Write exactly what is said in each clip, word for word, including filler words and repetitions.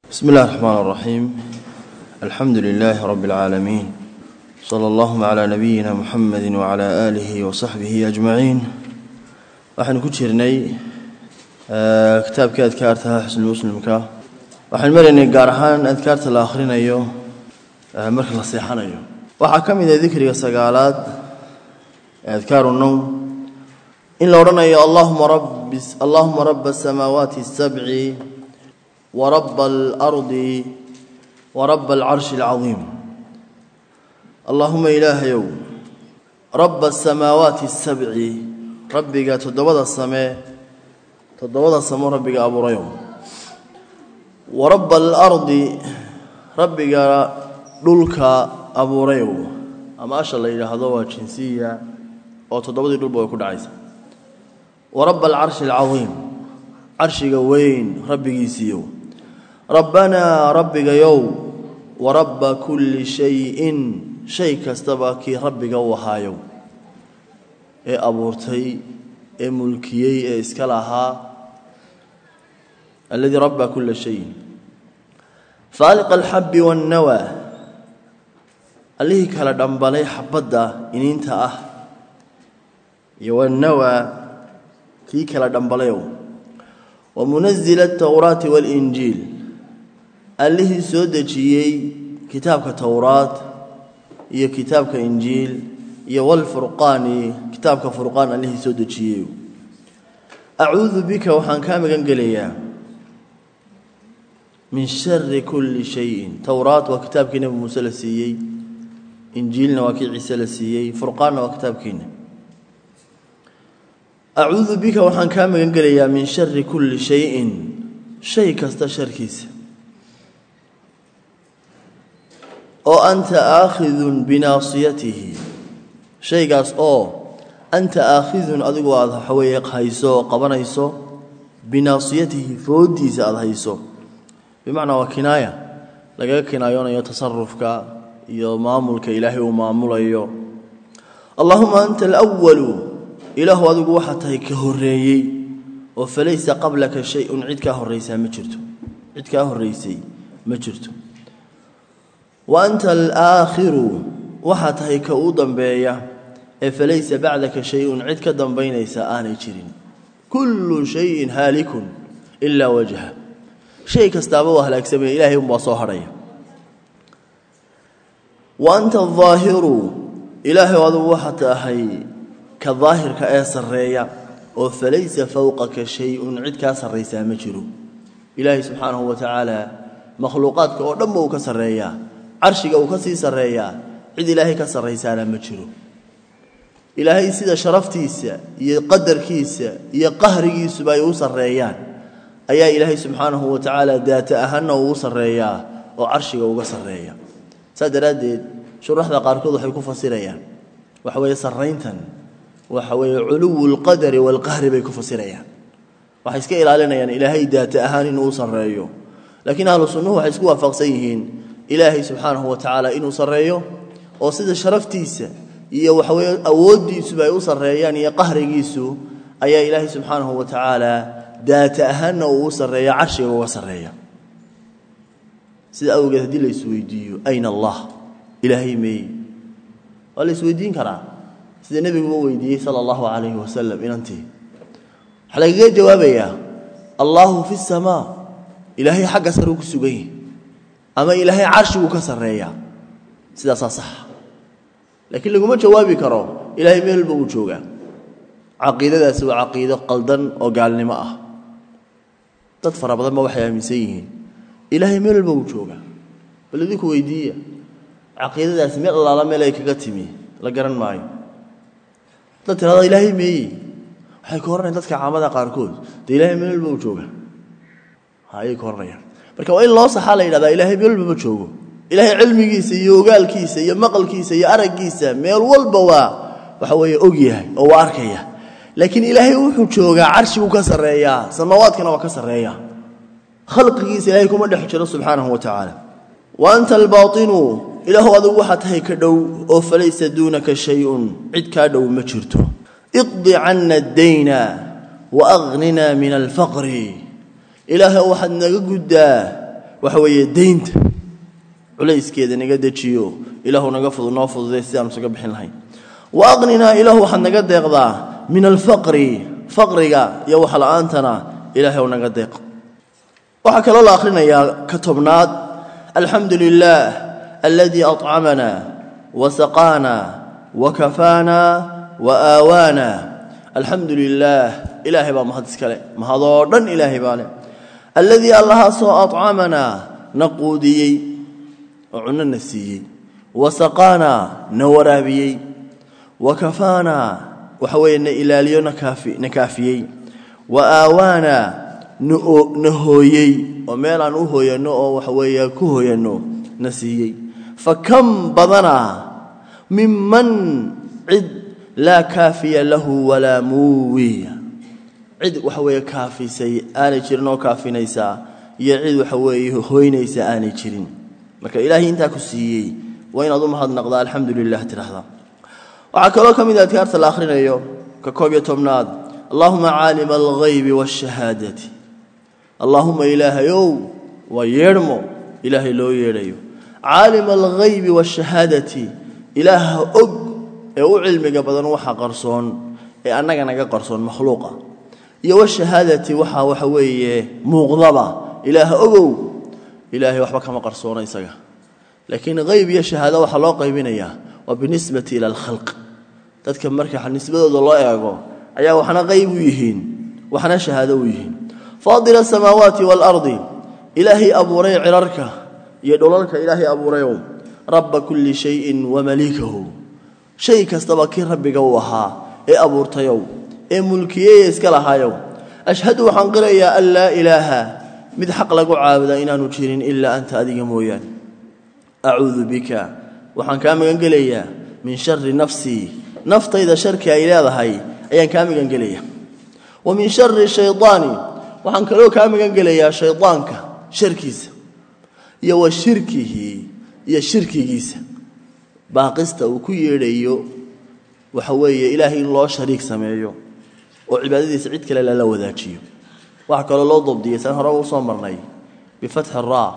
بسم الله الرحمن الرحيم الحمد لله رب العالمين صلى الله على نبينا محمد وعلى آله وصحبه أجمعين وحن كتيرني كتاب كأذكارتها حسن المسلم كا وحن مرني قارحان أذكارت الآخرين أيوه مركز الصيحان أيوه وحكم إذا ذكر السقالات أذكار النوم إن لو رنا يا اللهم رب اللهم رب السماوات السبع ورب الأرض ورب العرش العظيم اللهم إله يوم رب السماوات السبع ربك تدود السماء تدود السماء ربك أبو ريوم ورب الأرض ربك دلك أبو ريوم أما أشاء الله إلى هذا جنسية أو تدود دلبه يكون عيسى ورب العرش العظيم عرشك وين ربك يسيو ربنا ربك يوم ورب كل شيء شيء كستباكي ربك وهايو اي أبورتي اي ملكي اي اسكالها الذي رب كل شيء فالق الحب والنوى اللي كلا دنبالي حبدا إن انت اه يو النوى كي كلا دنباليو ومنزل التوراة والإنجيل اللي سودجيي كتابك التوراة هي كتابك إنجيل هي والفرقان كتابك فرقان اللي سودجيي أعوذ بك وحن كامل قليا من شر كل شيء توراة وكتابك نبي موسى لسيي إنجيلنا وكي عيسى لسيي فرقان وكتابك أعوذ بك وحن كامل قليا من شر كل شيء شيء كاستشر كيس أو أنت آخذ بناصيته شيء قاس أو أنت آخذ أدقوا هذا حويق هيسو قبنا هيسو بناصيته فوديس هذا هيسو بمعنى وكناية لقى كنايون يتصرفك يا مامولك إلهي ومامول أيو اللهم أنت الأول إله أدقوا حتى كهريي وفليس قبلك شيء عدك هريسا مجرته عدك هريسي مجرته وأنت الآخر وحتى كأوضا بيا فليس بعدك شيء عدك دنبين يساءان يجرين كل شيء هالك إلا وجهه شيء كستابوه لأكسبه إلهي ومباصوهري وأنت الظاهر إلهي وأدقوا حتى هي كظاهر كأسر ريا وفليس فوقك شيء عدك سريسا مجرو إلهي سبحانه وتعالى مخلوقاتك ودمه كسر ريا عرشك وكسي سريا عد إلهي كسر ريسانا مجرو إلهي سيدا شرفتيسا يقدر كيسا يقهر كيسا بايوسر ريان أيا إلهي سبحانه وتعالى ذات أهنا ووسر ريا وعرشك وكسر ريا سادرادي شرح ذا قاركوض حيكون فصيريا وحوي سرينتن وحوي علو القدر والقهر بيكون فصيريا وحيسك إلى لنا يعني إلهي ذات أهان ووسر ريا لكن أهل السنة حيسكوا فقسيهين إلهي سبحانه وتعالى إنه صريه وصيد شرفتيسه يا وحوي أوديسه بيوصل ريان يا قهر جيسه أي إلهي سبحانه وتعالى ذات أهنا ووصل ريا عرشه ووصل ريا سيد أوجد دي السويديو أين الله إلهي مي ولا السويدين كرا سيد النبي ويدي صلى الله عليه وسلم إن أنت حلقة جوابيا الله في السماء إلهي حق سروك السجين أما إلهي عرشه كسر ريا سيدا صح لكن لقوا ما جوابي كرو إلهي ميل بوجوجا عقيدة ذا سوى عقيدة قلدن وقال لي معه تدفر بدل ما وحيا مسيهين إلهي ميل بوجوجا بلذيك ويدية عقيدة ذا سمع الله لما إليك قتمي لقرن معي تدفر هذا إلهي مي حيكورن أنت كعامة قاركود ده إلهي ميل بوجوجا هاي كورنيا marka waa in loo saxalay ilaahay ilaahay bilba ma joogo ilaahay cilmigiisa iyo ogaalkiisa iyo maqalkiisa iyo aragiisa meel walba waa waxa weeye og yahay oo waa arkaya laakiin ilaahay wuxuu joogaa arshigu ka sareeya samawaadkana waa ka sareeya khalqigiisa ilaahay kuma dhex jiro subhanahu wa ta'ala wa anta al-batinu ilaahu adigu waxa tahay ka dhow oo falaysa dunaka shay'un cid ka dhow ma jirto iqdi 'anna ad-dayna wa aghnina min al-faqri إلهي واحد نجدا وحوي دينت وليس كذا نجد شيء إله نقفض ونافض ذي سام سجب حين هاي وأغننا إله حن نجد يقضى من الفقر فقرك يوحى الآنتنا إله ونجد يق وحكى الله آخرنا يا كتبنات الحمد لله الذي أطعمنا وسقانا وكفانا وآوانا الحمد لله إلهي با مهدس كله مهضرن إلهي باله الذي الله سو أطعمنا نقودي وعنا نسي وسقانا نورابي وكفانا وحوينا إلى ليو نكافي نكافي وآوانا نهوي وميلا نهوي نو وحويا كهوي نو نسي فكم بدنا ممن عد لا كافي له ولا موي عد وحوي كافي سي آني جرنو كافي نيسا يعد وحوي هوي نيسا آني جرين marka ilaahi inta ku siiyay waa in aad u mahad naqdaa alxamdulillah tirahda waxa kale oo kamid ah adkaarta la akhrinayo ka koob iyo tobnaad allahumma aalim al-ghayb wash-shahadati allahumma ilaahayow wa yeermo ilaahi loo yeerayo aalim al-ghayb wash-shahadati ilaaha og ee u cilmiga badan waxa qarsoon ee annaga naga qarsoon makhluuqa iyo wash-shahadati waxa waxa weeye muuqdaba ilaaha ogow إلهي وحبك ما قرصونا يسجى لكن غيب يا شهادة وحلا قيبنا يا وبالنسبة إلى الخلق تذكر مركح النسبة الله يا أيا وحنا غيب ويهين وحنا شهادة ويهين فاضل السماوات والأرض إلهي أبو ري عررك يدولك إلهي أبو ريوم رب كل شيء ومليكه شيء كاستبكي ربي جوها إيه أبو رتيو إيه ملكيه يسكلها يوم أشهد وحنقر يا ألا إله mid xaq lagu caabudo inaanu jirin illa anta adiga mooyaan a'uudhu bika waxaan ka magan gelayaa min sharri nafsi naftayda sharki ay leedahay ayaan ka magan gelayaa wa min sharri shaytaani waxaan kaloo ka magan gelayaa shaytaanka sharkiisa iyo wa shirkihi iyo shirkigiisa baaqista uu ku yeedhayo waxa weeye ilaahay in loo shariik sameeyo oo cibaadadiisa cid kale la wadaajiyo وحكى الله ضبط يسان هرا وصامرني بفتح الراء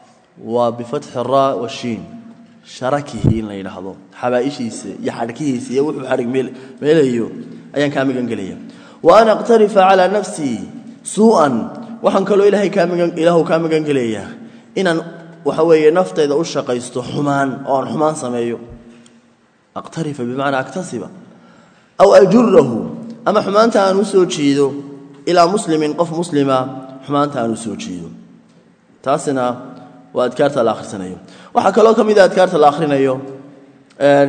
وبفتح الراء والشين شركه لا يلاحظوا حبايشيس يحركيس يوحو حرك ميل ميليو ايان كامي قنقليه وانا اقترف على نفسي سوءا وحن كلو الهي كامي الهو كامي قنقليه ان وحوي نفط اذا اشقيستو حمان او حمان سميو اقترف بمعنى اكتسب او اجره اما حمانته ان سو جيدو إلى مسلم قف مسلمة حمانته أنو سوچيدو تاسنا وأذكارت الآخر سنة وحكى لكم إذا أذكارت الآخرين أيو أن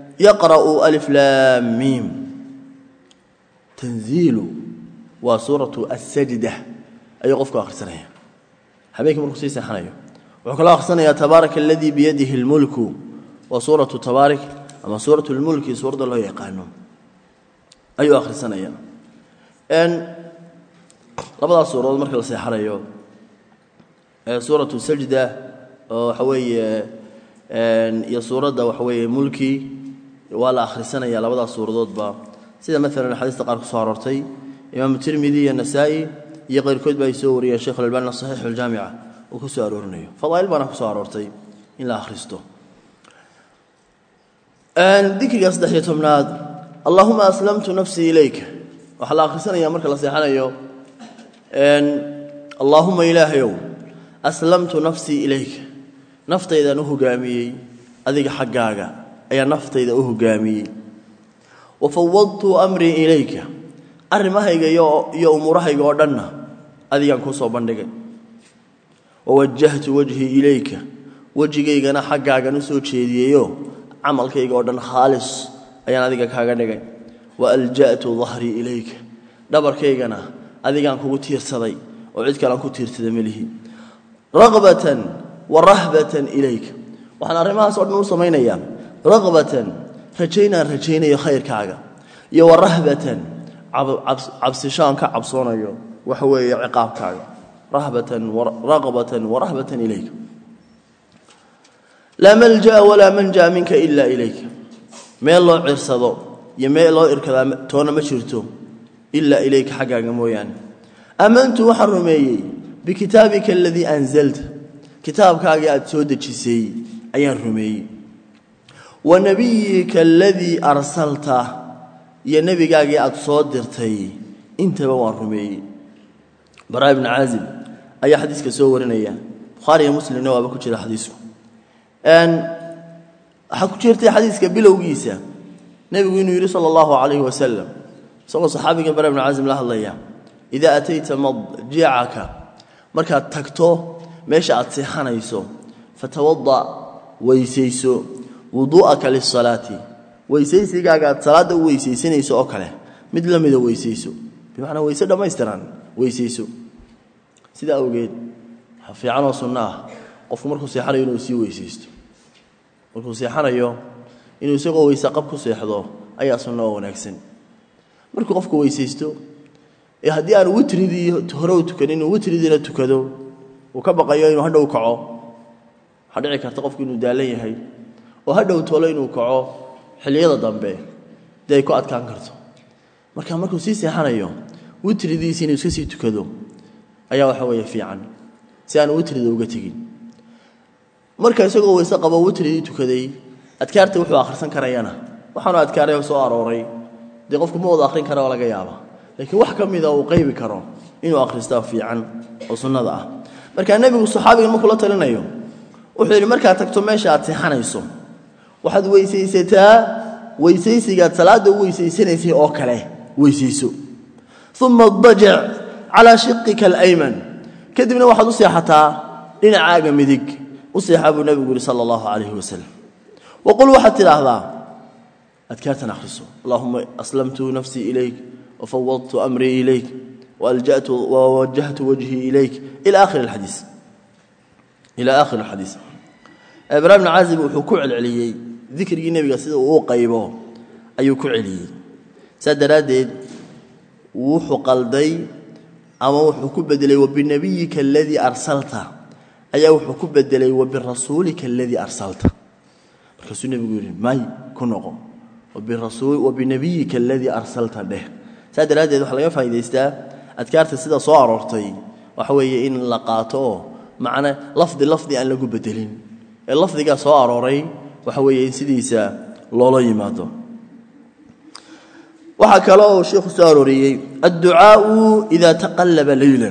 يقرأ ألف لام ميم تنزيل وسورة السجدة أي قفك آخر سنة حبيكم الخصيصة حنايو وحكى الآخر سنة تبارك الذي بيده الملك وسورة تبارك أما سورة الملك سورة الله يقانون أي آخر سنة أن لبدا سورة مركز السحرية سورة السجدة وحوي يا سورة ده وحوي ملكي ولا آخر سنة يا لبدا سورة ضبا سيدا مثلا الحديث تقارك صارتي إمام الترمذي النسائي يغير كتب يسور يا شيخ الألباني الصحيح الجامعة وكسر أورنيه فضائل بنا كسارتي إلى آخرته أن ذكر يصدح يتمناد اللهم أسلمت نفسي إليك وحلا آخر سنة يا مركز السحرية أن اللهم إله يوم أسلمت نفسي إليك نفط إذا نهو قامي أذيك حقاقا أي نفط إذا أهو قامي وفوضت أمري إليك أرمها يا أمورها يقعدنا أذيك أنكو صوبان دقي ووجهت وجهي إليك وجهي أنا حقاقا نسوك شيدي يو عملك يقعدنا خالص أي أذيك حقاقا دقي وألجأت ظهري إليك دبرك أنا أذيك أنكو تيرسدي وعدك أنكو تيرسدي مليه رغبة ورهبة إليك وحنا رماها صعد نوصى مين أيام رغبة رجينا رجينا يا خير كعجة يا ورهبة عبس عبس شان كعبصونا يو وحوي عقاب كعجة رهبة ورغبة ورهبة إليك لا ملجأ ولا منجأ منك إلا إليك ما الله عرصده يما الله إركض تونا مشرته إلا إليك حقا مويان أمنت وحرمي بكتابك الذي أنزلت kitaabkaaga aad soo dejisay ayaan rumeeyey wa nabiyyika alladhi arsalta ya nabigaaga aad soo dirtay intaba waan rumeeyey Bara ibn Azib ayaa xadiiska soo warinaya Bukhari iyo Muslim waa ku jira xadiisku aan waxa ku jirtay xadiiska bilowgiisa nabigu inuu yiri sallallahu alayhi wa sallam soo saxaabiga Bara ibn Azib la hadlaya ida atayta madji'aka marka tagto meesha aad seexanayso fatawadda waysayso wudu'aka lis-salati waysaysigaaga aad salaada u weysaysanayso oo kale mid la mid ah weysayso bimaana weyse dhamaystiran weysayso sida awgeed fiican oo sunnah qofku markuu seexanayo inuu sii weysaysto markuu seexanayo inuu isagoo weyse qab ku seexdo ayaa sunno wanaagsan markuu qofku weysaysto ee hadii aan witridii hore u tukanin witridiina tukado oo ka baqayo inuu hadhow kaco hadhici karta qofku inuu daalan yahay oo hadhow toolo inuu kaco xiliyada dambe day ku adkaan karto marka markuu sii seexanayo witridiisa inuu iska sii tukado ayaa waxa weeye fiican si aan witrida uga tagin marka isagoo weyse qabo witridii tukaday adkaarta wuxuu akhrisan karayana waxaanu adkaaray soo arooray de qofku ma wada akhrin karo laga yaaba laakiin wax kamida uu qaybi karo inuu akhristo fiican oo sunnada ah marka nabigu saxaabiga markuu la talinayo wuxuu yiri marka tagto meesha aad seexanayso waxaad weysaysataa weysaysiga salaada weysaysanaysa oo kale weysayso thumma daja' ala shiqqika al-ayman kadibna waxaad u seexataa dhinacaaga midig u seexabu nabigu sallallahu alayhi wa sallam وقل واحد تلاحظا أذكرتنا أخرسه اللهم أسلمت نفسي إليك وفوضت أمري إليك وألجأت ووجهت وجهي إليك إلى آخر الحديث إلى آخر الحديث إبراهيم بن عازب وحكوع العلي ذكر النبي قصيده وقيبه أي كوع علي ساد رادد وحو قلدي أما وحو بدلي وبنبيك الذي أرسلته أي وحو بدلي وبرسولك الذي أرسلته رسول النبي يقول ماي كنقو وبالرسول وبنبيك الذي أرسلت به ساد رادد waxa laga faa'iideystaa adkaarta sida soo aroortay waxa weeye in la qaato macna lafdi lafdi aan lagu bedelin ee lafdiga soo arooray waxa weeye in sidiisa loola yimaado waxa kale oo sheekhu soo arooriyay ad-du'a idha taqallaba laylan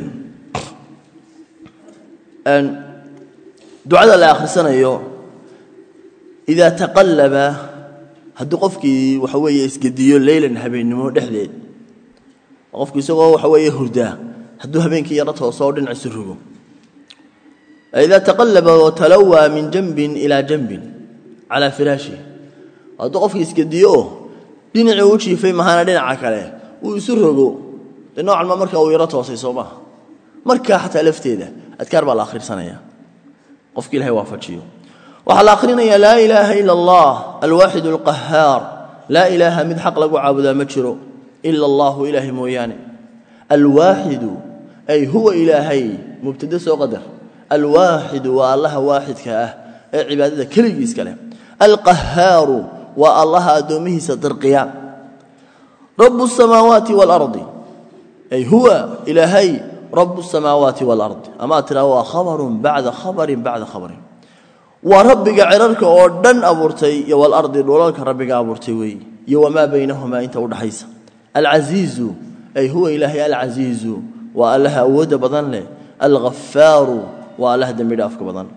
an du'ada la akhrisanayo إذا تقلب هدو قفكي وحويه اسقديو ليلا هبينمو دخديد قفكي سوو وحويه هردا هدو هبينكي يرته سو دنع سرغو إذا تقلب وتلوى من جنب إلى جنب على فراشه هدو قفكي اسقديو دنع وجهي في مهانا دنع كله ويسرغو نوع ما marka uu yarato saysooma marka xataa lafteeda adkaar baa la akhir sanaya qofkii ilaahay waafajiyo وعلى آخرين يا لا إله إلا الله الواحد القهار لا إله من حق لقو عابدا مجرو إلا الله إله موياني الواحد أي هو إلهي مبتدس وقدر الواحد والله واحد كأه عبادة كل جيس كلام القهار والله أدومه سترقيا رب السماوات والأرض أي هو إلهي رب السماوات والأرض أما ترى خبر بعد خبر بعد خبر وربك عررك أردن أبورتي يو الأرض الولالك ربك أبورتي وي يو ما بينهما أنت ودحيس العزيز أي هو إلهي العزيز وأله أود بضن له الغفار وأله دمير أفك بضن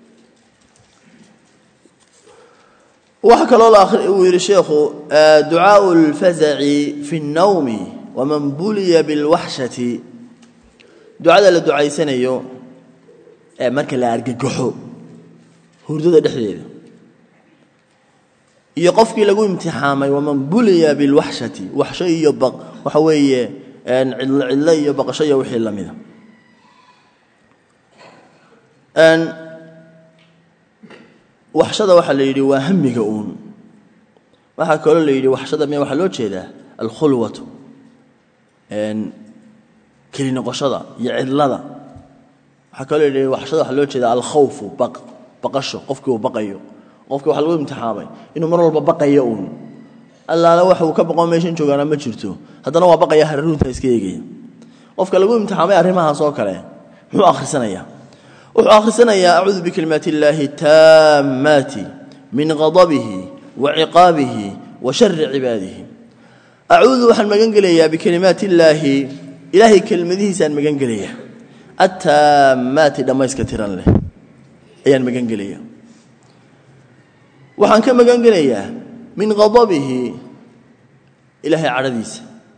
وحكى الله الآخر وير الشيخ دعاء الفزع في النوم ومن بلي بالوحشة دعاء لدعاء سنة يو مركا لا أرققحو هردada dhexdeeda iyo qofkii lagu imtixaamay waman buliya bil wahshati wahsha iyo baq waxa weeye aan cilla iyo baqasho iyo wixii lamida aan wahshada waxa la yiri waa hamiga uun waxa kale la yiri wahshada ma waxa loo jeedaa al khulwatu aan kali noqoshada iyo cillada waxa kale la yiri wahshada waxa loo jeedaa al khawfu baq baqasho qofkii uu baqayo qofkii waxa lagu imtixaamay inuu mar walba baqayo uun allaala waxa uu ka baqo meeshan joogana ma jirto haddana waa baqaya haruunta iska eegaya qofka lagu imtixaamay arrimahaas oo kale muxuu akhrisanaya وآخرنا يا أعوذ بكلمات الله التامات من غضبه وعقابه وشر عباده أعوذ وحن مجنجليا بكلمات الله إلهي كلمته سان مجنجليا التامات دمايس كثيرا له أيان مجنجليا وحن كم مجنجليا من غضبه إلهي عرديس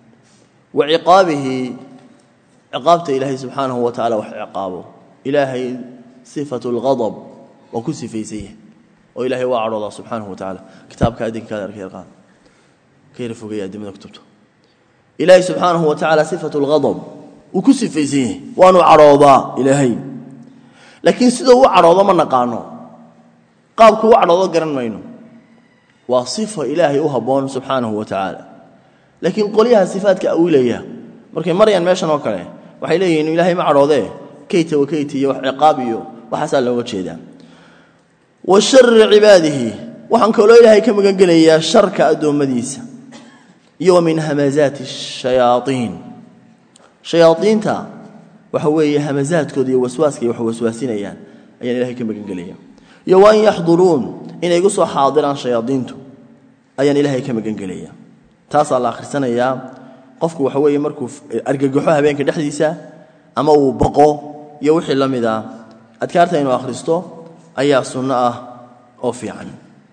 وعقابه عقابته إلهي سبحانه وتعالى وعقابه إلهي صفة الغضب وكسي في سيه وإلهي وعد الله سبحانه وتعالى كتاب كادين كذا كيرقان كيف فوقيا دي من كتبته إلهي سبحانه وتعالى صفة الغضب وكسي في سيه وأنو عرضا إلهي لكن سيده عرضا ما نقانو قابك وعرضا قرن مينو وصفة إلهي وهبون سبحانه وتعالى لكن قوليها صفات كأولية مركي مريان ماشان وكله waxay leeyihiin ilaahay ma caroodee kayta wa kaytiyo wax ciqaabiyo waxa looga jeedaa wa shar cibaadihi waxaan kaloo ilaahay ka magan gelayaa sharka adoomadiisa iyo min hamazaati shayatiin shayaatiinta waxa weeye hamazaadkooda iyo waswaaska wax waswaasinayaan ayaan ilaahay ka magan gelayaa iyo waan yaxduruun inay igu soo xaadiraan shayaatiintu ayaan ilaahay ka magan gelayaa taas alla akhrisanayaa qofku waxa weeye markuu argagaxo habeenka dhaxdiisa ama uu baqo iyo wixii la mid ah adkaarta inuu akhristo ayaa sunna ah oo fiican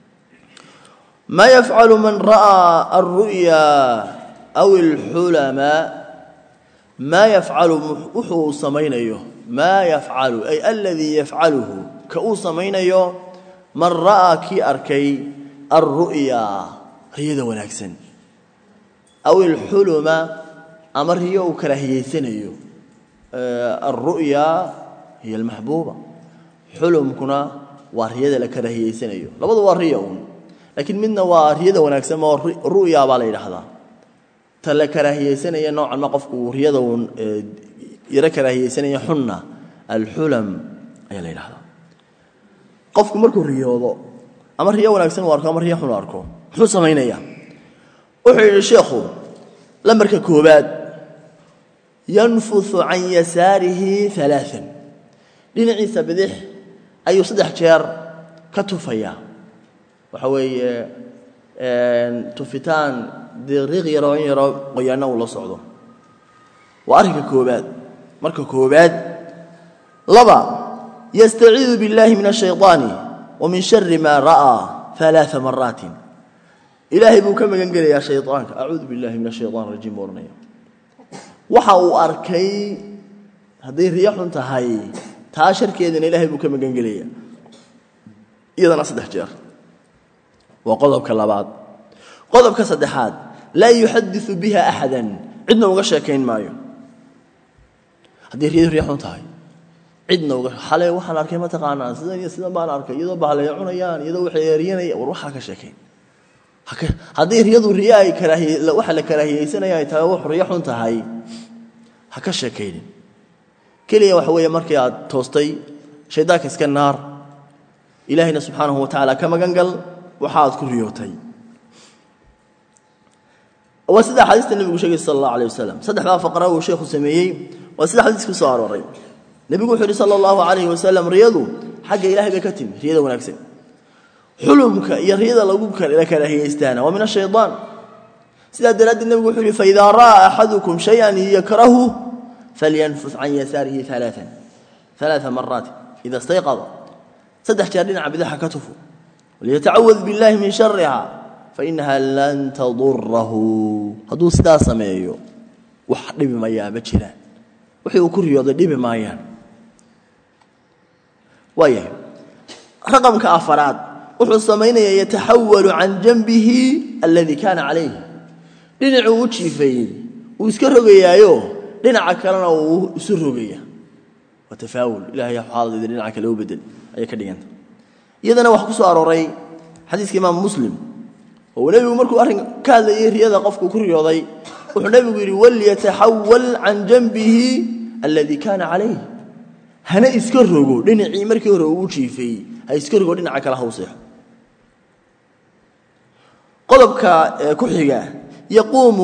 ma yaf'alu man ra'a ar-ru'ya aw al-hulama ma yaf'alu wuxuu samaynayo ma yaf'alu ay alladhi yaf'aluhu ka uu samaynayo man ra'a ki arkay ar-ru'ya riyada wanaagsan أو الحلم أمره وكراهية سنيو الرؤيا هي المحبوبة حلم كنا وارهية لكراهية سنيو لابد وارهيون لكن منا وارهية ونكسم الرؤيا بالي لحظة تلا كراهية سنية نوع ما قف وارهية ون يرى كراهية سنية حنة الحلم أي لي لحظة قفكم مركو الرياضة أمره ونكسم واركو أمره حنة أركو حسن مينيا وحي الشيخ لما ركب كوباد ينفث عن يساره ثلاثا لنعيسى بدح أي صدح جار كتفيا وحوي تفتان دغيغ يروين يرو قيانا ولا صعدوا وأركب كوباد مركب كوباد لبا يستعيذ بالله من الشيطان ومن شر ما رأى ثلاث مرات إلهي بو كما قال يا شيطان أعوذ بالله من الشيطان الرجيم ورنيا وحاو أركي هذه رياح انتهاي تاشر كيدن إلهي بو كما قال يا إذا نصدح جار وقضب كلا بعض قضب كصدحات لا يحدث بها أحدا عندنا وغشا كين مايو هذه رياح انتهاي عندنا وغشا حالي وحال أركي ما تقانا سيدان يسيدان بان أركي يدو بحالي عنيان يدو وحياريان وروحا كشاكين haddii riyadu riya ay karaahiye waxa la karaahiyeysanaya ay tahay wax riya xun tahay ha ka sheekaynin kaliya waxa weeye markii aad toostay shaydaanka iska naar ilaahina subhanahu wa ta'ala kama gangal waxa aad ku riyootay wasida xadiiska nabigu sheegay sallallahu alayhi wasallam saddexda faqra uu sheekhu sameeyay wasida xadiisku soo arooray nabigu wuxuu sallallahu alayhi wasallam riyadu xagga ilaahay ka timi riyada wanaagsan حلمك يريد لغوك لك رهيستانا ومن الشيطان سيدا دلاد النبي يقول فإذا رأى أحدكم شيئا يكرهه فلينفث عن يساره ثلاثا ثلاث مرات إذا استيقظ سدح جارين عبدها كتفه وليتعوذ بالله من شرها فإنها لن تضره هدو سدا سميو وحدي بما يابتشنا وحي وكر يضي بما يان ويه رقم كأفراد wuxuu sameeyay yatahawalu an janbihi alladhi kana alayhi dhinacu u jiifay uu iska rogayaayo dhinaca kalena uu isu rogaya watafaawul ilaahay xaalada dhinaca kale u bedel ay ka dhiganta iyadana wax ku soo arooray xadiiska imaam muslim oo nabigu markuu arin ka hadlayay riyada qofku ku riyooday wuxuu nabigu yiri wal yatahawal an janbihi alladhi kana alayhi hana iska rogo dhinacii markii hore uu jiifay ay iska rogo dhinaca kale hawseeyo قلبك كحيجا يقوم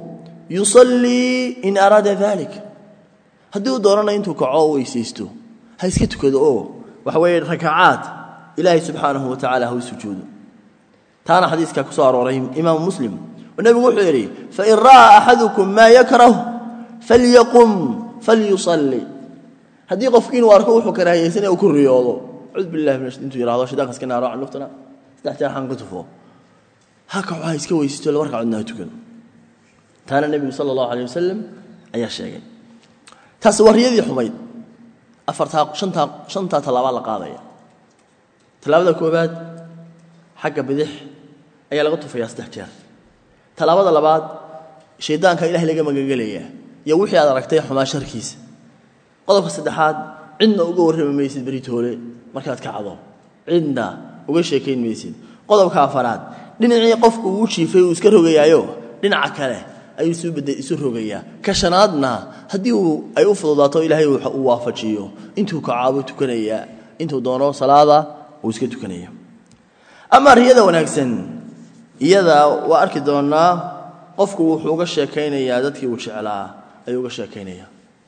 يصلي إن أراد ذلك هدو دورنا أنتو كعو يسيستو ha iska tukado oo waxa weeye rakacaad ilaahay subxaanahu wa ta'ala ha u sujuudo taana xadiiska ku soo arooray imaam muslim wanabigu wuxuu yiri fa in raa ahadukum ma yakrahu falyaqum falyusalli hadii qofkiin uu arko wuxuu karaahaysan inuu ku riyoodo cud billahi min intu yiraahdo shidaanka iska naaro aan luftana saddex xan ku tufo haka waxa iska weysiisto la warka codna tukado taana nabiga sallallahu alayhi wasallam ayaa sheegay taas wariyadii xumayd afarta shanta shanta talaaba la qaadaya talaabada koobaad xagga bidix ayaa laga tufayaa saddex jeer talaabada labaad sheedaanka ilaahay laga magangaleeyaa iyo wixii aad aragtay xumaa sharkiisa qodobka saddexaad cidna uga warramaysid baritoole markaad ka cado cidna uga sheekayn maysid qodobka afaraad dhinacii qofku uu jiifay uu iska rogayaayo dhinaca kale ayuu soo baday isu rogayaa ka shanaadna hadii uu ay u fududaato ilaahay uu waafajiyo intuu ka caabo tukanaya intuu doono salaada uu iska tukanaya ama riyada wanaagsan iyada waa arki doonaa qofku wuxuu uga sheekaynayaa dadkii uu jeclaa ayuu uga sheekaynaya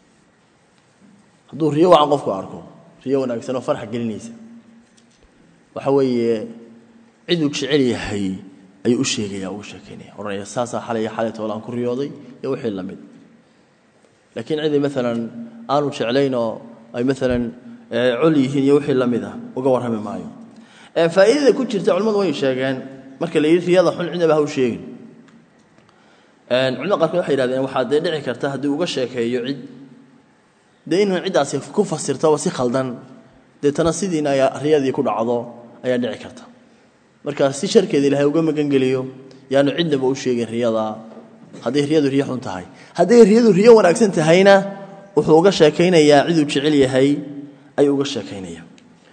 haduu riyo wacan qofku arko riyo wanaagsan oo farx gelinaysa waxa weeye cid uu jecel yahay ay u sheegaya oo sheekeynaya oranaya saasa xalay xalay toolan ku riyooday iyo wixii lamid laakiin cid midalan aanu jeclayno ay midalan cul yihiin iyo wixii lamid ah uga warrami maayo ee faa'iidada ku jirta culimadu way sheegeen marka la yiri riyada xun cidaba ha u sheegin een culimada qaar waxay yiraahdeen waxa dhici karta hadii uga sheekeeyo cid deeyna cidaas ku fasirto wasi khaldan deetana sidiina ay riyadii ku dhacdo ayaa dhici karta marka si sharkeeda ilaahay uga magan geliyo yaanu cidnaba u sheegin riyada hadii riyadu riyo xun tahay hadii riyadu riyo wanaagsan tahayna wuxuu uga sheekaynayaa cid uu jecel yahay ay uga sheekaynaya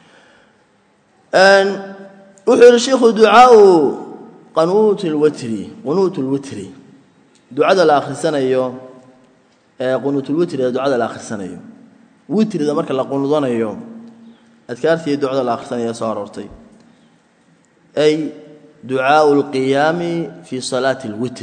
an wuxuu sheekhu ducaa qanuut alwitri qanuut alwitri ducada la akhrisanayo ee qanuut alwitri ducada la akhrisanayo witrida marka la qunudanayo adkaartii ducada la akhrisanayo soo aroortay أي دعاء القيام في صلاة الوتر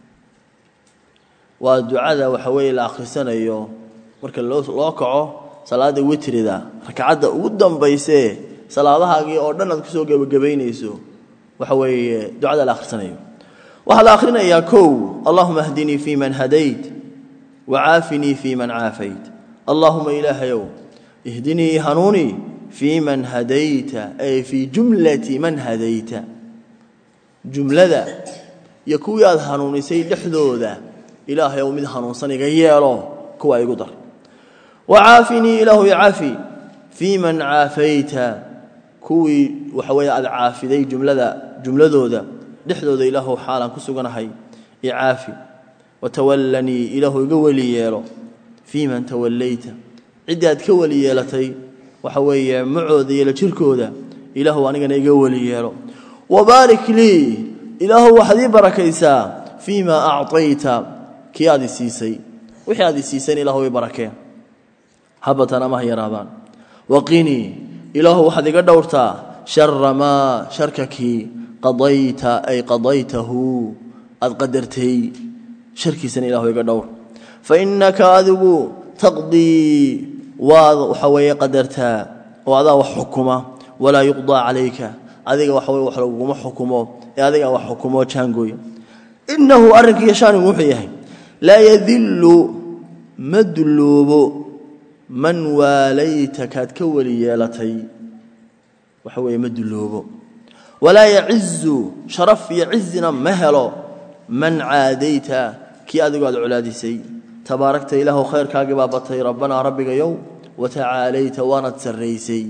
ودعاء وحوي الآخرسان أيوه مركز الله كعه صلاة الوتر ذا ركعة قدام بيسه صلاة هاجي أردنا نكسو جب جبين يسوع وحوي دعاء الآخرسان أيوه وهذا آخرنا يا كو اللهم اهدني في من هديت وعافني في من عافيت اللهم إله يوم اهدني هنوني في من هديت أي في جملة من هديت جملة يكوي هنوني سيد حدودا إله يوم هنون صنيق يالو كوا يقدر وعافني إله يعافي في من عافيت كوي وحوي العافي ذي جملة جملة ذودا دحدودا إله حالا كسوغنا هاي يعافي وتولني إله يقولي يالو في من توليت عداد كولي يالتي وحوي معود يلا جيركودا إله أنيغنا iga wali yeelo وبارك لي إله وحدي بركيسا فيما أعطيت كيادي سيسي وحيادي سيسين إله بركه حبتنا ما هي رابان وقيني إله وحدي قدورتا شر ما شركك قضيت أي قضيته أذ قدرتي شركي سن إله يقدور فإنك أذب تقضي وحوي قدرتها وهذا وحكمه ولا يقضى عليك هذا وحوي وحلو حكمه هذا وحكمه جانغوي إنه أرك يشان وحيه لا يذل مدلوب من واليتك تكولي يالتي وحوي مدلوب ولا يعز شرف يعزنا مهلو من عاديت كي أذق علادي سي تباركت إله خير كاقبابتي ربنا ربك يوم وتعاليت وانا تسريسي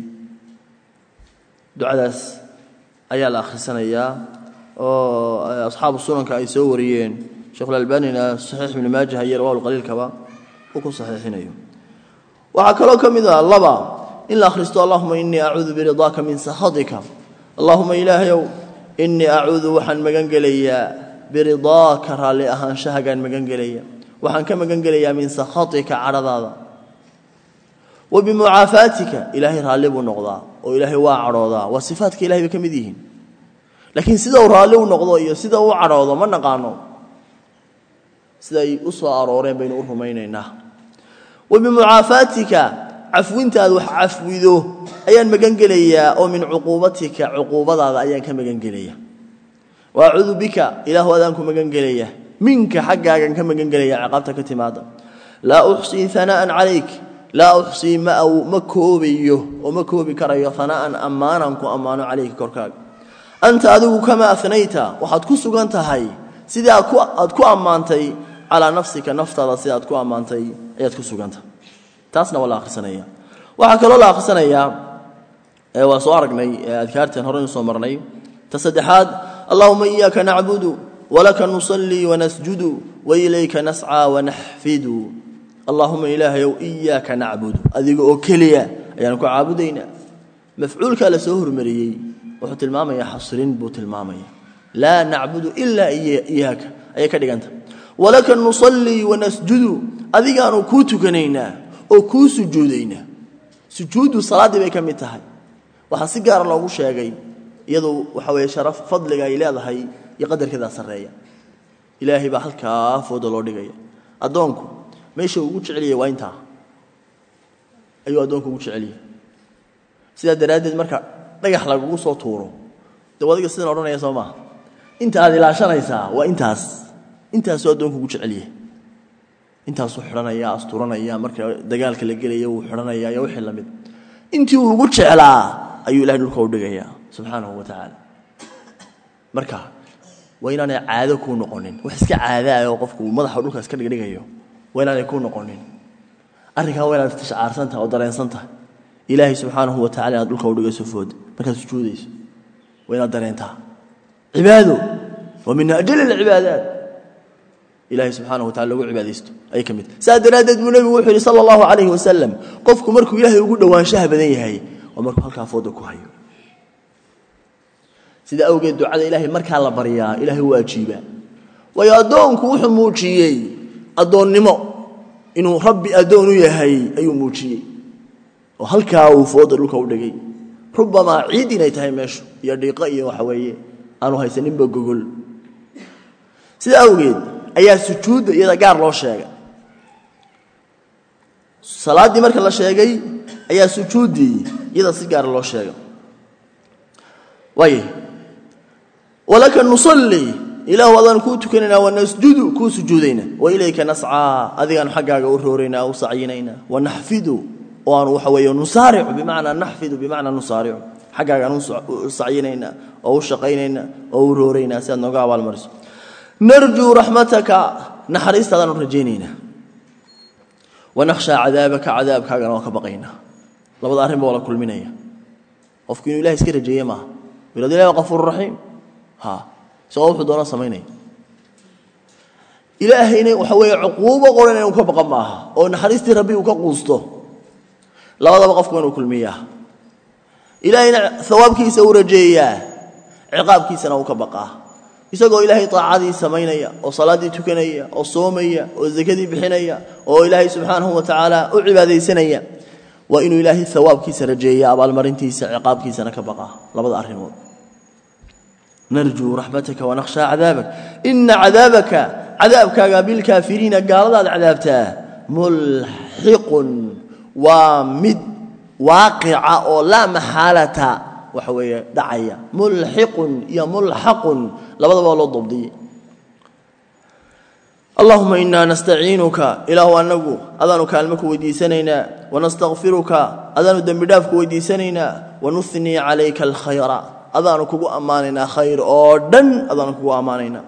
دعاء أيها الأخ السنة أصحاب السنن كأي سوريين شيخ الألباني صحيح من ماجه هي رواه القليل كبا وكو صحيحين أيوه وحكالوكم إذا اللبا إلا أخرستو اللهم إني أعوذ برضاك من سخطك اللهم إله يوم إني أعوذ وحن مغنقليا برضاك رالي أهان شهقان مغنقليا وحن كما قنقليا من سخطك عرضا وبمعافاتك إلهي رالب النقضاء وإلهي واعرضا وصفاتك إلهي بكمديهن لكن سيدا رالب النقضاء سيدا وعرضا ما نقانو سيدا أسوى أرورين بين أرهمين وبمعافاتك cafwintaadu wax cafwido ayaan magan gelayaa oo min cuquubatika cuquubadaada ayaan ka magan gelayaa wa a'udhu bika ilaahu adaan ku magan gelayaa minka xaggaagan ka magan gelayaa ciqaabta ka timaada la uhsi thanaan alayk la uhsi ma aw makoobiyo oo makoobi karayo thanaan amaanan ku amaano alayk korkaaga anta adigu kama athnayta waxaad ku sugan tahay sida aad ku amaantay ala nafsika naftada sida aad ku amaantay ayaad ku suganta taasna wala akhrisanaya waxa kale oo la akhrisanaya ee waa soo aragnay adkaartan hore soo marnay tasaddexaad allahumma iyyaka na'budu wa laka nusalli wa nasjudu wa ilayka nas'a wa nahfidu allahumma ilaahi wa iyyaka na'budu adiga oo kaliya ayaan ku caabudayna mafcuulka la soo hormariyay wuxuu tilmaamaya xasrin buu tilmaamaya la na'budu illa iyyaka ay ka dhiganta walaka nusalli wa nasjudu adigaanu ku tukanayna oo ku sujuudayna sujuudu salaadii bay kamid tahay waxa si gaar loogu sheegay iyadoo waxa weeye sharaf fadliga ay leedahay iyo qadarkeeda sareeya ilaahi baa halka foodo loo dhigaya adoonku meesha ugu jeceliye waa inta ayuu adoonku ugu jeceliye sida daraadeed marka dhagax lagu soo tuuro dawadiga sidaan oranaya Soomaa inta aad ilaashanaysaa waa intaas intaas oo adoonku ugu jeceliye intaas uu xiranaya asturanaya marka dagaalka la gelayo uu xiranaya iyo wixii lamid intii uu ugu jeclaa ayuu ilaahay dhulka u dhigaya subhanahu wa ta'ala marka waynaanay caado ku noqonin wax iska caada ah oo qofku madaxa dhulka iska dhigdhigayo waynaanay ku noqonin arrinka waynaad tashcaarsan tahay oo dareensan tahay ilaahay subhanahu wa ta'ala dhulka u dhigayso food marka sujuudayso waynaad dareentaa cibaado wa min ajli al-ibadat ilaahay subhanahu wa ta'ala lagu cibaadeysto ay kamid saadaraadad mu nabigu wuxuu sallallahu alayhi wasallam qofku markuu ilaahay ugu dhawaanshaha badan yahay oo markuu halka foodo ku hayo sida awgeed ducada ilaahay marka la bariyaa ilaahay waa ajiiba way adoonku wuxuu muujiyay adoonnimo inuu rabbi adoon u yahay ayuu muujiyay oo halka uu foodo dhulka u dhigay rubama ciid inay tahay meeshu iyo dhiiqa iyo waxa weeye aanu haysanin ba gogol sida awgeed ayaa sujuud iyada gaar loo sheegay salaadii marka la sheegay ayaa sujuudi iyada si gaar loo sheegay way walaka nusalli ila wadan ku tukanina wa nasjudu ku sujuudayna wa ilayka nas'a adigan xagaaga u roorayna oo saciinayna wa nahfidu wa anu waxa weeyo nusaari'u bimaana nahfidu bimaana nusaari'u xagaaga anu saciinayna oo shaqaynayna oo roorayna si aad nooga abaal mariso نرجو رحمتك نحرست هذا رجينينا ونخشى عذابك عذابك هذا وكبقينا لابد أرهم ولا كل منية وفكين الله يسكر جيما بلاد الله غفور رحيم ها سوف دونا سميني إلهي وحوي عقوبة قولنا وكبق معها ونحرست ربي وكقوسته لابد بقفكم وكل مياه إلهي ثوابك يسور جيا عقابك سنة وكبقاه isagoo ilaahay taacadii sameeynaya oo salaadii tukanaya oo soomaya oo zakadii bixinaya oo ilaahay subhanahu wa ta'ala u cibaadeysanaya waa inuu ilaahay thawaabkiisa rajeeyo abaal marintiisa ciqaabkiisana ka baqa labada arimood narju rahmataka wa nakhsha adabak inna adabaka adabka bil kaafiriin gaalada adabta mulhiqun wa mid waaqi'a oo la mahalata وحوي دعيا ملحق يا ملحق لبضوا له ضبطي اللهم إنا نستعينك إله أنغو أذان كلمك وديسنينا ونستغفرك أذان دمدافك وديسنينا ونثني عليك الخير أذان كو أماننا خير أودن أذان كو أماننا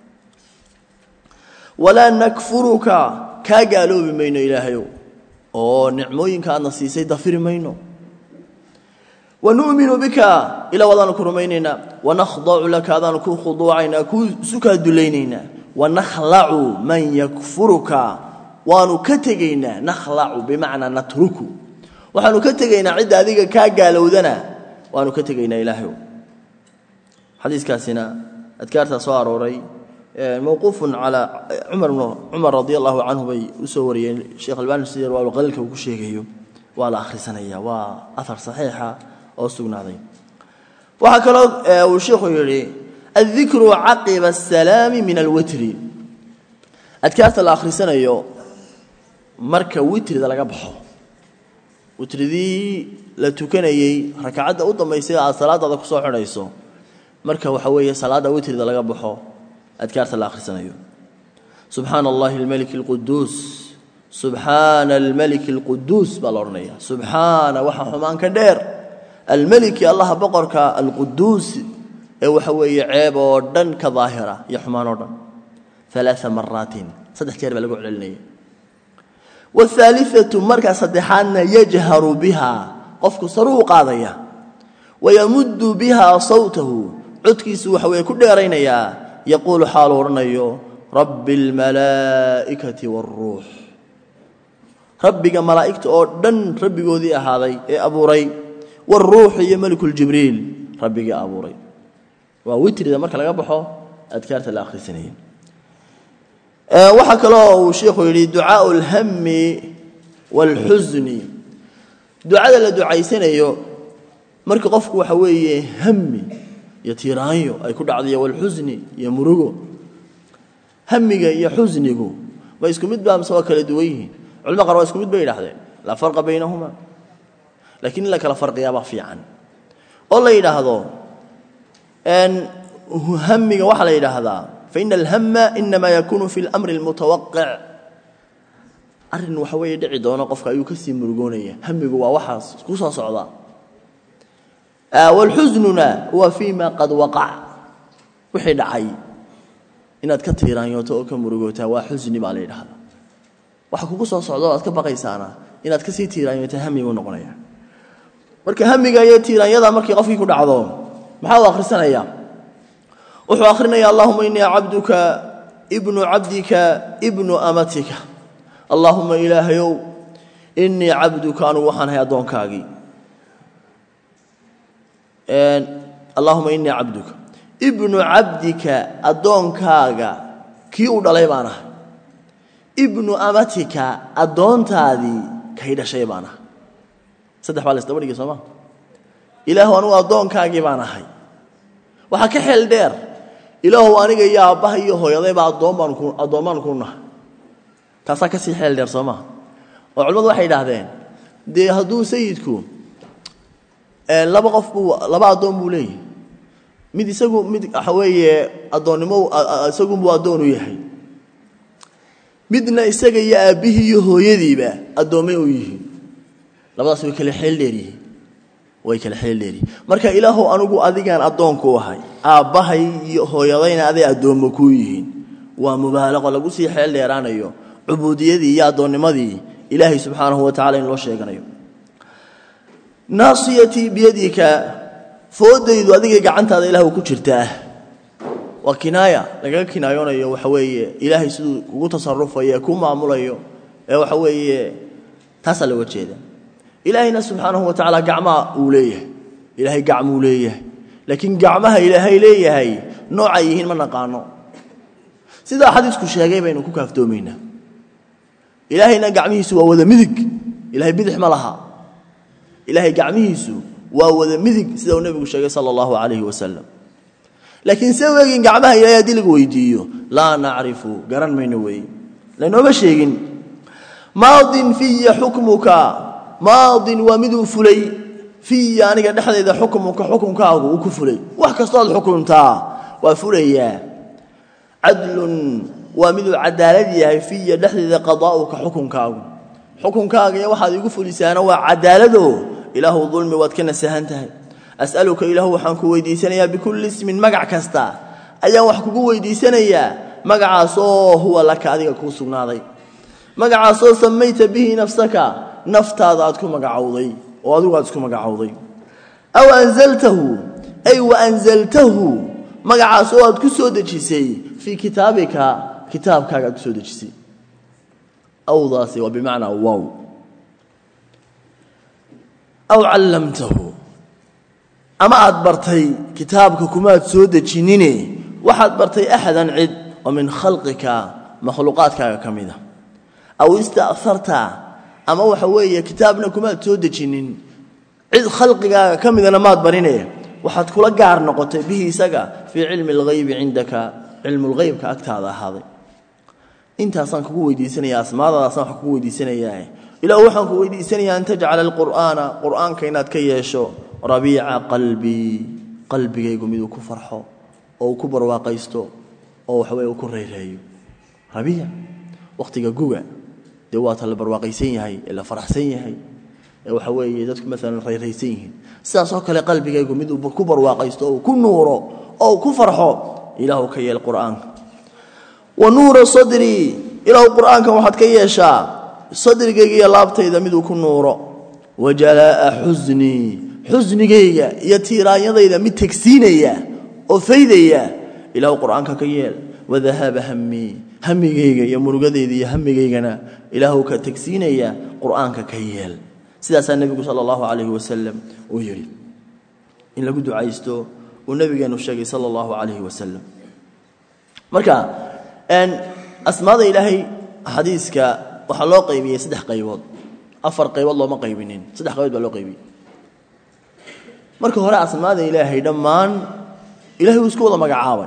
ولا نكفرك كقالوا بمين إلهيو أو نعموين كأن نسيسي دفر مينو ونؤمن بك إلى وضعنا كرميننا ونخضع لك أذان كو خضوعنا كو سكا دليننا ونخلع من يكفرك ونكتغينا نخلع بمعنى نترك ونكتغينا عدة ذيك كاقالوا ذنا ونكتغينا إلهي حديث كاسنا أذكارت صار وري موقوف على عمر عمر رضي الله عنه بي أسوري الشيخ الباني السير والغلق وكشيكيه وعلى آخر سنة وأثر صحيحة أو سجنادي وهكذا والشيخ يقول الذكر عقب السلام من الوتر أذكرت الآخر سنة يو مركب وتر ذا لقبحه witridii la tukanayay rak'ada u dambeysay aad salaada ku soo xidhayso marka waxa weeye salaada witrida laga baxo adkaarta la akhrisanayo subhanallahi almalik alquddus subhana almalik alquddus balornaya subhana waxa xumaan ka dheer almalik allah boqorka alquddus ee waxa weeye ceeb oo dhan ka daahira iyo xumaan oo dhan ثلاث مرات صدح jeer baa lagu celinaya والثالثه marka saddexaadna yajharu biha qofku saru qaadaya wayamuddu biha sawtahu codkiisu waxa way ku dheeraynaya yaqulu xaal oranayo rabbil malaa'ikati war ruh rabbiga malaa'ikta oo dhan rabbigoodii ahaaday ee abuuray war ruh iyo malikul jibriil rabbiga abuuray waa witrida marka laga baxo adkaarta la akhrisanayay waxa kale oo uu sheekhu yiri ducaa ul hammi wal huzni ducada la ducaysanayo marka qofku waxa weeye hammi iyo tiiraanyo ay ku dhacday wal huzni iyo murugo hammiga iyo huznigu ma isku mid baa masoo kala duwan yihiin culimo qaar waa isku mid bay yiraahdeen la farqa baynahuma laakiin la kala farqiya ba fiican oo la yiraahdo ان همiga waxa la yiraahdaa فإن الهم إنما يكون في الأمر المتوقع أرن وحوي دعي دونا قفك أيو كسي مرغونية همigu waa waxaas ku soo socda والحزننا هو فيما قد وقع wixii dhacay inaad ka tiiraanyoto oo ka murugota waa xusni baa la yiraahdaa waxa kugu soo socdo aad ka baqaysaana inaad ka sii tiiraanyoto hamigu noqonaya marka hamiga iyo tiiraanyada markii qofkii ku dhacdo maxaa uu akhrisanaya wuxuu akhrinaya allahumma inni abduka ibnu abdika ibnu amatika allahumma ilahayow inni abduka anu waxaan hay adoonkaagi een allahumma inni abduka ibnu abdika adoonkaaga kii u dhalay baana ibnu amatika adoontaadi kay dhashay baana saddex baa la isdaba dhigay Soomaa ilaahu anu adoonkaagi baana hay waxa ka xeel dheer ilaahu aniga iyo aabaha iyo hooyaday baa adooman ku adooman ku nahay taasa ka sii xeel dheer Soomaa oo culimadu waxay yiraahdeen de haduu sayidku ee laba qof buu laba adoon buu leeyahay mid isagu mid waxa weeye adoonnimo isagu buu adoon u yahay midna isaga iyo aabihi iyo hooyadiiba adoomay u yihiin labadaas way kala xeel dheer yihiin way kala xeel dheeri marka ilaahu anigu adigan adoonku ahay aabahay iyo hooyadayna aday adoomo ku yihiin waa mubaalaqa lagu sii xeel dheeraanayo ubudiyadii iyo adoonnimadii ilaahi subhanahu wa ta'ala in loo sheeganayo naasiyati biyadika foodaydu adiga gacantaada ilaahu ku jirtaa waa kinaaya laga kinaayonayo waxa weeye ilaahi sidoo ugu tasarrufayo ku maamulayo ee waxa weeye taas la wajeeda إلهنا سبحانه وتعالى قعما أوليه إلهي قعما أوليه لكن قعمها إلهي ليه هي نوعيهن من نقانو سيدا حديثكو شاقي بينو كوكا فتومينا إلهينا قعمه سوى وذا مذك إلهي بذح ملها إلهي قعمه سوى وذا مذك سيدا النبي شاقي صلى الله عليه وسلم لكن سوى قعمها إلهي ديلك ويديو لا نعرفه قرن مينوي لأنه بشيقين ماض في حكمك ماض ومذ فلي في يعني قد حد إذا حكمك حكمك وكفلي وحكست الحكم تا وفلي عدل ومذ عدالتي في دحد إذا قضاؤك حكمك حكمك يا واحد يقفل لسانه وعدالته إله الظلم واتكن سهنته أسألك إله وحنك ويدي سنيا بكل اسم مقع كستا أيا وحكو ويدي سنيا مقع صو هو لك هذه كوسنا ذي مقع صو سميت به نفسك نفتاada aad ku magacawday oo adigu aad isku magacawday aw anzaltahu ay wa anzaltahu magacaas oo aad ku soo dejisay fi kitaabika kitaabkaaga aad ku soo dejisay awdaasi wa bimaana waw aw allamtahu ama aad bartay kitaabka kuma aad soo dejinine waxaad bartay ahadan cid oo min khalqika makhluuqaadkaaga kamida aw ista'tharta ama waxa weeye kitaabna kuma soo dejinin cid khalqiga kamidana maad barinay waxaad kula gaar noqotay bihi isaga fi ilmi al-ghayb indaka ilmu al-ghayb ka agtaada ahaaday inta san kugu weydiisanaya asmaadaas san kugu weydiisanaya إلى وحن كويدي سني أن تجعل القرآن قرآن كينات كيشو ربيع قلبي قلبي يقوم يدو كفرحه أو كبر واقيستو أو حوي وكريرهيو ربيع وقت جوجا دوات البرواقيسين هاي إلا فرحسين هاي أو حوي يدك مثلا ريريسين ساسوك لقلبي يقوم يدو بكبر واقيستو أو كل نوره أو كفرحه إله كي القرآن ونور صدري إله القرآن كواحد كيشا صدري جيجي لابتي إذا مدو كل نوره وجلاء حزني حزني جيجا يتيرا يضي إذا متكسينيا وفيديا إله القرآن كيال وذهاب همي همي جيجا يمر قدي ذي همي جيجنا إله كتكسينيا قرآن كيال سيدنا النبي صلى الله عليه وسلم ويري إن لقد عايزته والنبي كان الشيخ صلى الله عليه وسلم مركا أن أسماء إلهي حديثك وحلو قيبي سدح قيبود أفر قيب الله ما قيبينين سدح قيبود بلو قيبي مركا هراء أسماء إلهي دمان إلهي وسكو الله مقعاون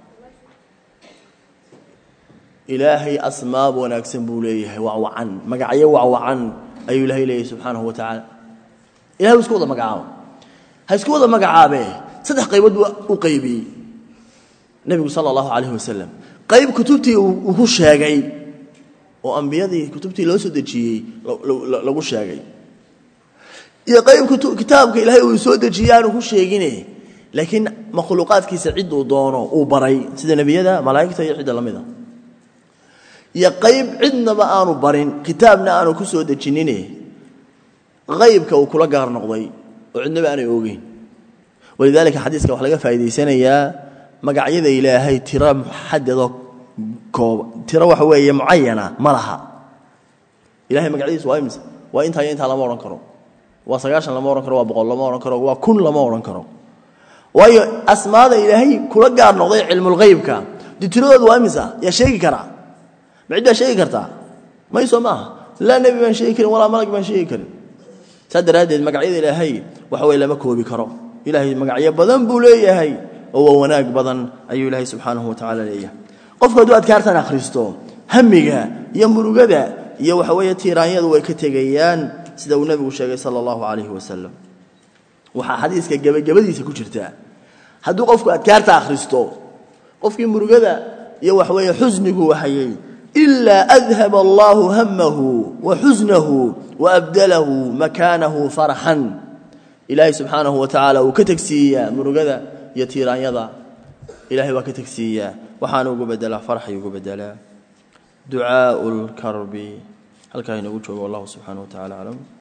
إلهي أسماء ونكسن بوليه وعوعن مقعيه وعوعن أي إلهي إليه سبحانه وتعالى إلهي وسكو الله مقعاون هسكو الله مقعابه صدح قيبود وقيبي النبي صلى الله عليه وسلم قيب كتبتي وهو شاقي وأنبيادي كتبتي لو سودجي لو شاقي يا قيب كتابك إلهي وسودجيان وهو شاقينه لكن مخلوقات كي سعيد ودونه وبري سيد النبي هذا ملائكته يعيد لمده يا قيب عندنا ما أنو برين كتابنا أنو كسودجينه غيبك وكل قهر نقضي وعندنا ما أنا يوقين ولذلك حديثك وحلقة فايدة سنة يا مقعيدة إلهي ترى محددة كوب ترى وحوية معينة ملها إلهي مقعيدة سوايمس وإنت هي إنت لما ورنكرو وصقاش لما ورنكرو وبقول لما ورنكرو وكل لما ورنكرو وهي أسماء إلهي كل قار نضيع علم الغيب كا دي ترى دوامسة يا شيء كرا بعد شيء كرتا ما يسمعها لا نبي من شيء كرا ولا ملك من شيء كرا صدر هذه المقعيدة إلهي وحوي لما كوبي كرو إلهي مقعية بدن بوليه هاي هو وناق بدن أي إلهي سبحانه وتعالى ليه قفك دو أذكارتنا أخرستو هميقا يمرو قدا يوحوية تيرانيا دو ويكتغيان سيدو النبي وشاقي صلى الله عليه وسلم وحا حديثك قبل سكو جرتا هدو قفك أذكارتنا أخرستو قفك يمرو قدا يوحوية حزنك وحيي إلا أذهب الله همه وحزنه وأبدله مكانه فرحا إلهي سبحانه وتعالى وكتكسيا مرقذا يتيران يضع إلهي وكتكسيا وحانو قبدلا فرحي قبدلا دعاء الكرب هل كان يقول والله سبحانه وتعالى علم